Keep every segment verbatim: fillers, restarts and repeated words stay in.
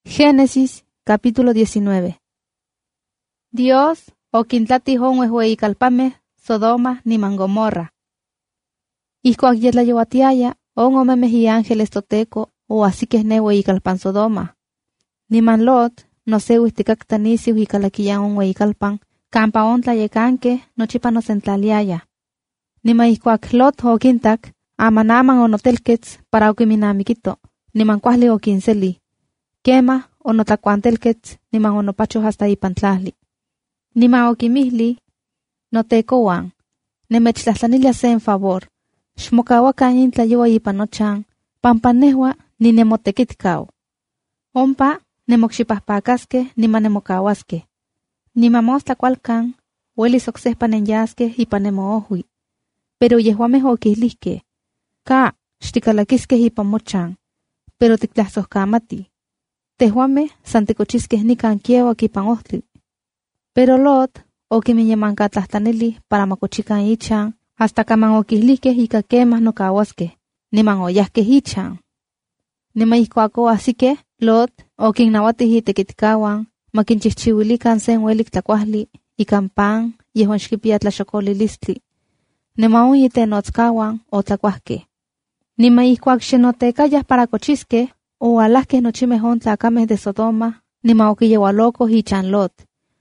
Génesis, capítulo diecinueve. Dios oquintlati honhuehuei calpame, Sodoma ni Gomorra. Ihcuac yetla yowatiaya, on omemes y ángeles toteco, o así que nehuei calpan Sodoma. Niman Lot, no seuis ticactanisius y calaquillan onhuei calpan, campa ontla yecanque, nochipa nos entlaliaya. Nima ihcuac Lot oquintac, amanaman o notelquets para oquiminamiquito, niman cuahli oquinseli. Quema o notlacuantelquets, niman o nopachos hasta ipantlahli. Nima oquimihli, notecoan, nemechtlahtlanilia se en favor, xmocahuacan intlayoa ipanochan, pampanehua ni nemotequitcao. Ompa nemoxipahpacasque, nima nemocahuasque. Nima mostlacualcan, huelis ocsehpa nenyasque ipanemoohui. Pero yehuameh oquihlisque, ca, xticalaquisque ipamochan, pero tictlahsohcamati. Tehuameh santicochisque nican quieuac ipan ohtli. Pero Lot oquiminyemancatlahtlanili para macochican ichan, hasta caman oquihlisque ica quemas nocahuasque, niman oyasque ichan. Nima ihcuaco asíque, Lot oquinnauatih itequitcahuan, maquinchihchiuilican sen uelic tlacuahli, ican pan, yehuan xquipia tlaxocolilistli. Nima on yitenotzcahuan o tlacuahque. Nima ihcuac xenotecayas para cochisque, o alasque nochimeh on tlacameh de Sodoma, nima oquiyeualocos ichan Lot.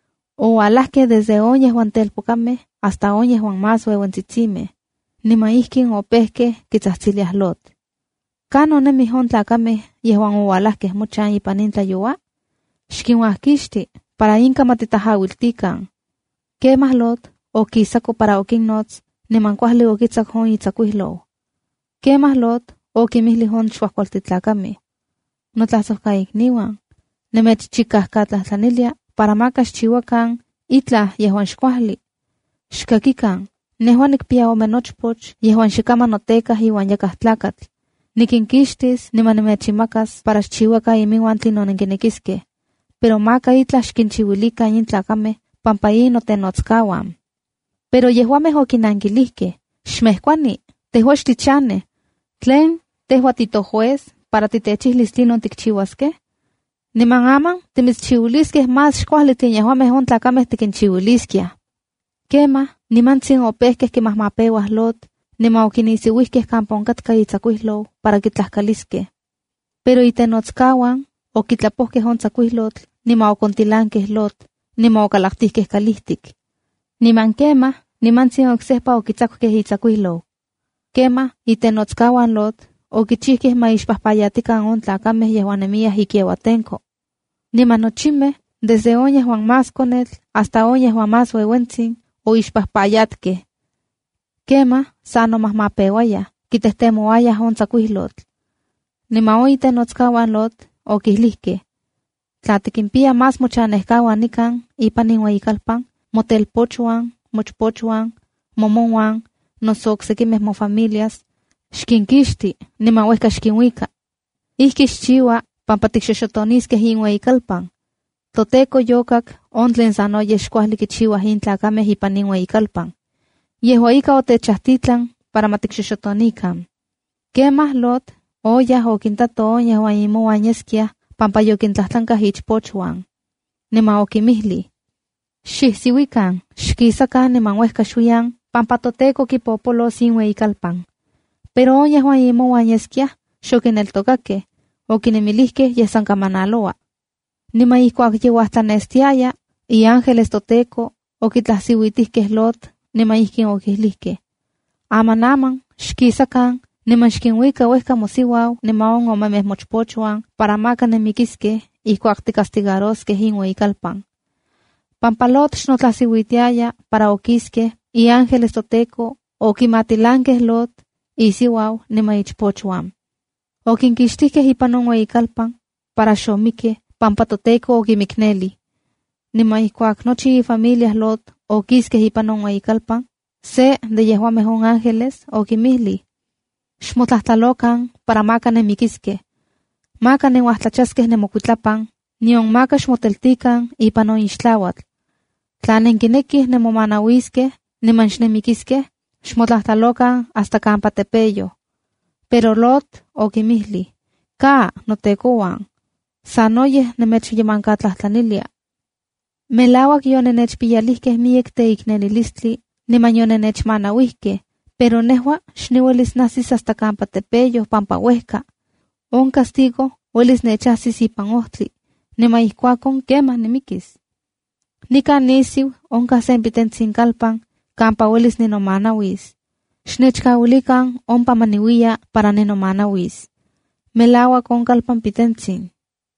O alasque desde on yehuan telpocameh hasta on yehuan más ueuentzitzimeh. Nima ihquin opehque quitzahtziliah Lot. Cano nemih on tlacameh yehuan o alasque mochan ipan intlayoa? Xquinhuahquixti para inca matitahauiltican. Quemah Lot oquisaco para oquinnotz, niman cuahli oquitzac on itzacuihlou. Quemah Lot oquimihli on xuahcualtitlacameh. Notlasohcaicniuan, nemechchicahcatlahtanilia para macaschihuacan itlah yehuan xcuahli. Xcaquican, nehuan nicpia ome nochpoch yehuan xicama notecah iuan yacah tlacatl. Niquinquixtis niman nemechimacas para xchihuaca imiuan tlinon nenquinequisque. Pero maca itlah xquinchihuilican intlacameh pampa in notenotzcahuan. Pero yehuameh oquinanquilihque, xmehcuani, tehua xtichane, tlen tehua titojuez para titechihlis tlinon ticchihuasque? Niman aman timitzchihuilisque más xcuahli tlin yehuameh on tlacameh tiquinchihuilisquia. Quema, nimantzin opehqueh quimahmapeuah Lot, nima oquinisiuihqueh campa oncatca itzacuihlou para quitlahcalisque. Pero itenotzcahuan oquitlapohqueh on tzacuihlotl, nima ocontilanqueh Lot, nima ocalactihqueh calihtic. Niman quema, nimantzin ocsehpa oquitzacuhqueh itzacuihlou. Quema, itenotzcahuan Lot, oquichihqueh maixpahpayatican on tlacameh yehuan nemiah iquieuatenco. Niman nochimeh, desde on yehuan más conetl hasta on yehuan más ueuentzin, oixpahpayatqueh. Quema, sa nomahmapeuaya, quitehtemouayah on tzacuihlotl. Niman on itenotzcahuan Lot, oquihlisque, tla tiquimpia más mochanehcahuan nican, ipan inueyicalpan, motelpochuan, mochpochuan, momonhuan, noso ocsequimeh mofamilias, xquinquixti, niman uehca xquinhuica. Ihqui xchiua, pampa ticxoxotonisqueh inueyicalpan. Toteco yocac, on tlen sanoyeh xcuahli quichiuah intlacameh ipan inueyicalpan. Yehua ica otechahitlan para maticxoxotonican. Quemah Lot, oyah oquintato on yehuan imouan yesquiah, pampa yoquintlahtlancah ichpochuan. Nima oquimihli, xihsiuican, xquisacan niman uehca xuyan, pampa toteco quipopolos inueyicalpan. Pero on yehuan imouan yesquiah, xoquineltocaqueh, oquinemilihqueh yesan camanaloa. Nima ihcuac yeuahtlanestiaya, y ángeles toteco, oquitlahsiuitihqueh Lot, nima ihquin oquihlisqueh. Amanaman, xquisacan, niman xquinhuica uehca mosiuau, nima on omemeh mochpochuan, para maca nemiquisqueh, ihcuac ticastigarosqueh inueyicalpan. Pampa Lot xnotlahsiuitiaya para oquisqueh, y ángeles toteco, oquimatilanqueh Lot, isiuau nima ichpochuan. Oquinquixtihqueh ipan on ueyicalpan, para xomiqueh, pampa toteco oquimicneli. Nima ihcuac nochi ifamilias Lot oquisqueh ipan on ueyicalpan, se de yehuameh on ángeles oquimihli, xmotlahtalocan para maca nemiquisqueh. Maca nenuahtlachasqueh nemocuitlapan, nion maca xmoteltican ipan on ixtlauatl. Tla nenquinequih nemomanauisqueh, niman xnemiquisqueh, xmotlahtalocan hasta campa tepeyo. Pero Lot oquimihli, ca, notecoan, Sanoyeh nemechyemankatlahtlanilia. Melawak yonenechpiyalihkeh miek teiknelilistli, niman yonenechmanauihkeh, pero nehua xniuelis nasis hasta campa tepeyo pampa uehka. On castigo uelis nechahsis ipan ohtli, niman ihkuakon kemah nimikis. Nikan nisiu onka sempitentsin kalpan, campa uelis ninomanawis. Xnechkauilikan ompa maniuia para ninomanawis. Melawak on kalpan pitentsin.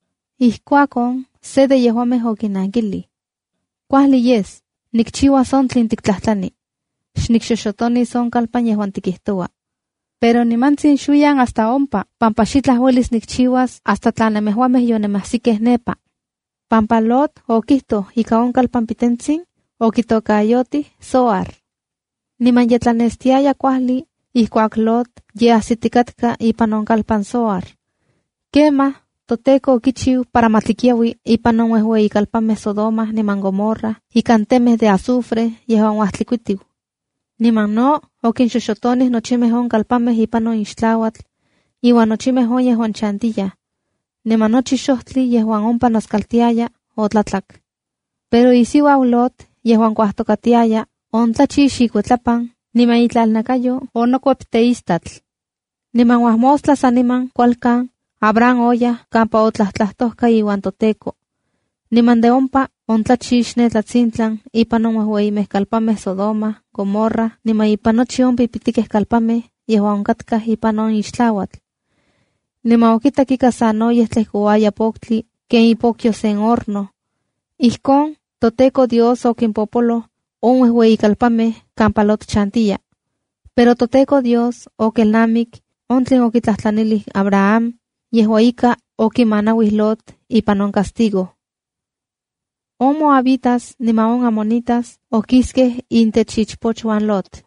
Ihkuakon se de yehuameh okinankili. Kuahli yes, nikchiuas on tlin tiktlahtani. Xnikxoxotonis on kalpan yehuan tikihtoa. Pero nimantsin xuyan hasta ompa, pampa xitlah uelis nikchiuas hasta tlanemehuameh yonemahsikeh nepa. Pampa Lot okihto ika on kalpan pitentsin, okitokayoti Zoar. Niman yetlanestiaya kuahli, ihkuak Lot ye ahsitikatka ipan on kalpan Zoar. Kema, Toteko okichiu para matlikiawi ipan on uehueyi kalpameh Sodoma niman Gomorra, ikan temeh de azufre yehuan uahtlikuitiu. Niman no, okinxoxotonih nochimeh on kalpameh ipan on ixtlawatl, iwan nochimeh on yehuan chantiya. Niman nochi xohtli yehuan ompa noskaltiaya otlatlak. Pero isiuau Lot yehuan kuahtokatiaya, on tlachi xikuetlapan, niman itlalnakayo onokuep teistatl. Niman uahmostla saniman kualkan, Abraham oya campa otlahtlahtosca iwan Toteko. Niman de ompa ontlachi xnetlatzintlan ipan on uehueyimeh kalpameh Sodoma, Gomorra, niman ipan nochi ompa ipitikeh kalpameh yehuan onkatkah ipan on ixtlawatl. Niman okitak ika sanoyeh tlehkouaya poktli ken ipokyo sen horno. Ihkon, Toteko Dios okinpopolo on uehueyi kalpameh campa Lot chantiya. Pero Toteko Dios okelnamik on tlen okitlahtlanilih Abraham, yehua ika okimanawih Lot ipan on castigo. On moabitas niman on amonitas okiskeh intech ichpochuan Lot.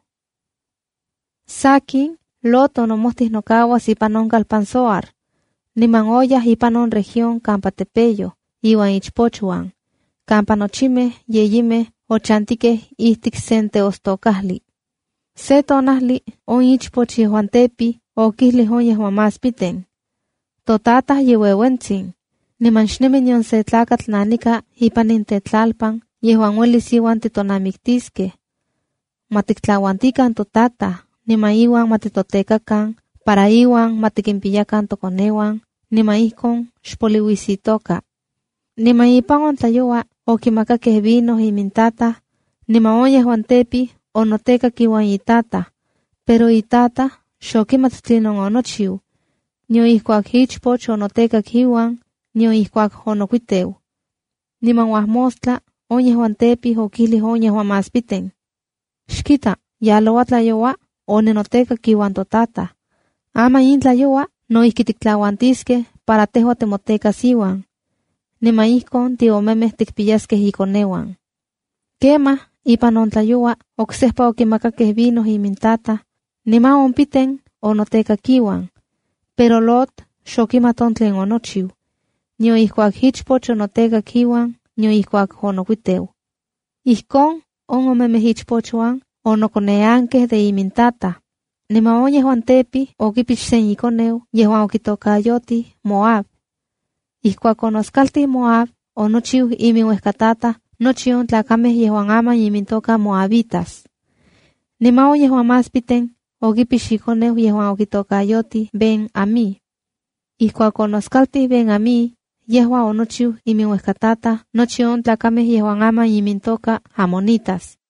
Sakin, Lot onomohtih nokawas ipan on kalpan Zoar, niman oyah ipan on región campa tepeyo, iwan ichpochuan, campa nochimeh yeyimeh ochantikeh ihtik sen teostokahli. Se tonahli on ichpoch yehuan tepi okihlih on yehuan mas piten. Totatah yewewentsin, niman xnemi nion se tlakatl nanika ipan intetlalpan yehuan uelis iwan titonamiktiskeh. Matiktlawantikan totatah, niman iwan matitotekakan, para iwan matikinpiyakan tokonewan, niman ihkon xpoliwisitoka. Niman ipan on tlayoa okimakakeh vino imintatah, niman on yehuan tepi onotekak iwan itatah, pero itatah xokimat tlinon onochiu, nio ihkuak ichpoch onotekak iwan, nio ihkuak onokuiteu. Niman uahmostla, on yehuan tepi okihlih on yehuan mas piten. Xkita, yaloa tlayoa, onenotekak iwan totata. Ama in tlayoa, no ihkitiktlauantiskeh para tehua temotekas iwan. Niman ihkon tiomemeh tikpiyaskeh ikonewan. Kema, ipan on tlayoa, oksehpa okimakakeh vino imintata, niman on piten onotekak iwan. Pero Lot xokimat on tlen onochiu, nio ihkuak ichpoch onotekak iwan, nio ihkuak onokuiteu. Ihkon, on omemeh ichpochuan onokoneankeh de imintata. Niman on yehuan tepi okipich sen ikoneu yehuan okitokayoti Moab. Ihkuak onoskaltih Moab, onochiu iminuehkatata nochi on tlakameh yehuan aman imintoka Moabitas. Niman on yehuan mas piten okipich ikoneu yehuan okitokayoti Ben-Ami. Ihkuak onoskaltih Ben-Ami, yehuan onochiu iminuehkatata nochi on tlakameh yehuan aman imintoka Amonitas.